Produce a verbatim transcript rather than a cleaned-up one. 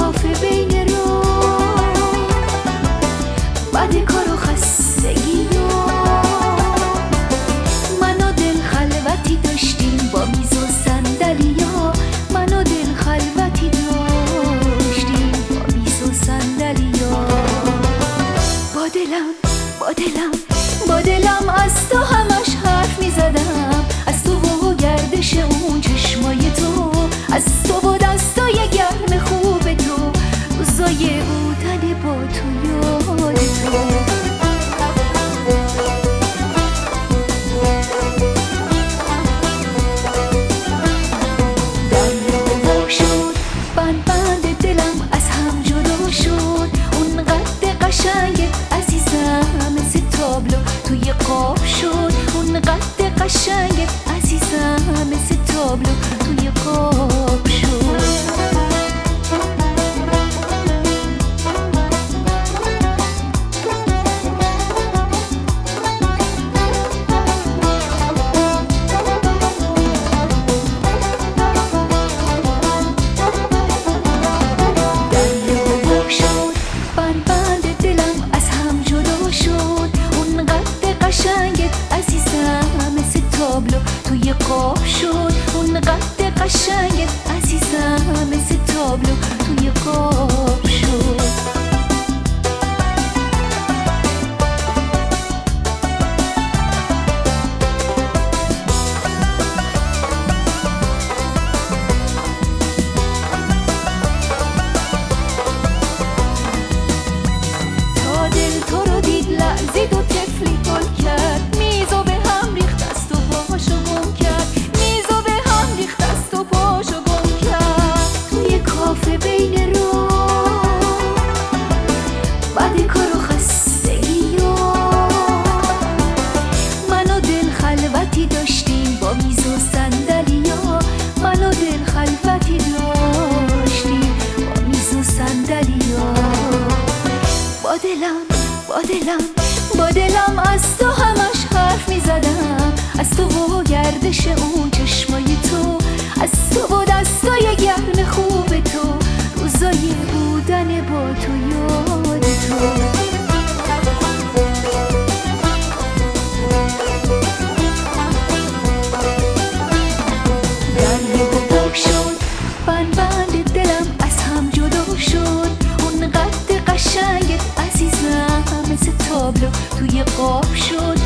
کافه بین رو بعد کار و خستگی و من و دل خلوتی داشتیم با میز و صندلیا. من و دل خلوتی داشتیم با میز و صندلیا. با دلم با دلم با دلم از تو همش حرف میزدم، از تو و گردش اون چشمای تو، از تو و دستای گرم خوب تو، روزای بودن با تو یاد تو. در شد بند بند دلم از هم جدا شد، اون قد قشنگ عزیزم مثل تابلو توی قاب شد، اون قد قشنگ عزیزم مثل تابلو توی قاب شد. توی قاب شد اون قد قشنگ عزیزم مثل تابلو توی قاب شد. تا دل تو رو دید لرزید و طفلی گل کرد، میزو به هم ریخت دست و پاشو گم کرد، میزو به هم ریخت دست و پاشو گم کرد. توی کافه بین رو بعد کار و خستگی و من و دل خلوتی داشتیم با میز و صندلیا. من و دل خلوتی داشتیم با میز و صندلیا. با دلم با دلم با دلم از تو همش حرف میزدم، از تو و گردش اون چشمای تو، از تو و دستای گرم خوب تو، روزای بودن با تو یاد تو. در و شد بند بند دلم از هم جدا شد، اون قد قشنگ عزیزم مثل تابلو توی قاب شد،